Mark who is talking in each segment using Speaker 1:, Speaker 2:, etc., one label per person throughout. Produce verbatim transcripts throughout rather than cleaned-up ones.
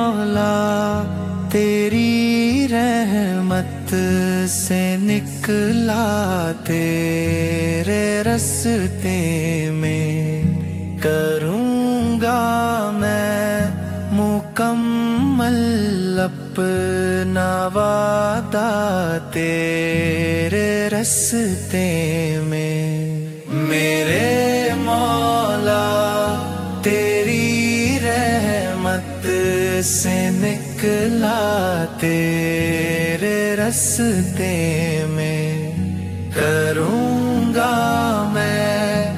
Speaker 1: مولا تیری رحمت سے نکلا تیرے راستے میں، کروں گا میں مکمل اپنا وعدہ تیرے راستے میں۔ میرے مولا تیری رحمت سے نکلا تیرے راستے میں، کروں گا میں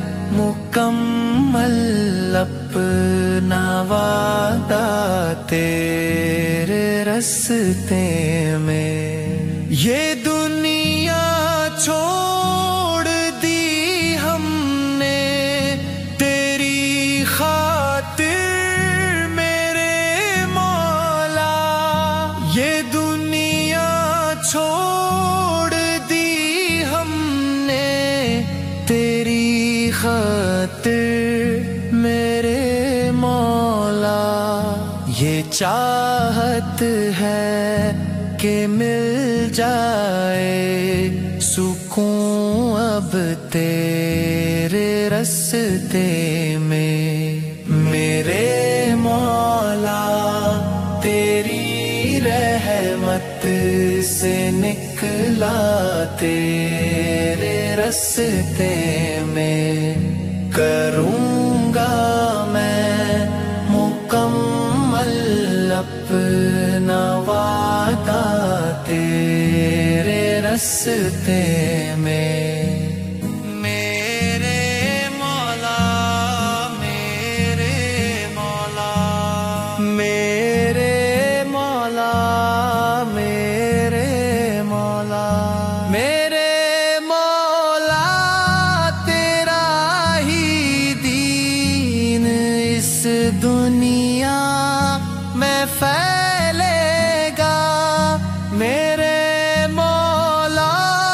Speaker 1: مکمل اپنا وعدہ تیرے راستے میں۔ یہ دنیا چھوڑ دی ہم نے تیری خاطر میرے مولا، یہ دنیا چھوڑ دی ہم نے تیری خاطر میرے مولا۔ یہ چاہت ہے کہ مل جائے سکون اب تیرے راستے میں، میرے مولا تیری رحمت سے نکلا تیرے راستے میں، کروں گا میں مکمل اپنا وعدہ تیرے راستے میں۔ میرے مولا میرے مولا میرے مولا میرے مولا میرے مولا تیرا ہی دین اس دنیا میں پھیلے گا، میرے مولا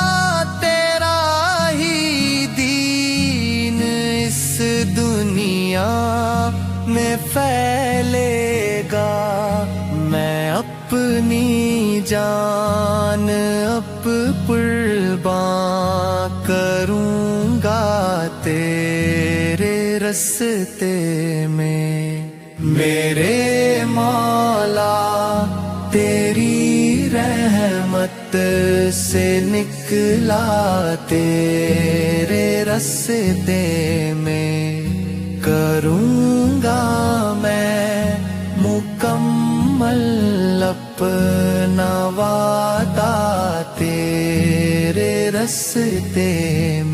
Speaker 1: تیرا ہی دین اس دنیا میں پھیلے گا۔ میں اپنی جان اب قربان کروں گا تیرے راستے میں، میرے مولا تیری رحمت سے نکلا تیرے راستے میں، کروں گا میں مکمل اپنا وعدہ تیرے راستے میں۔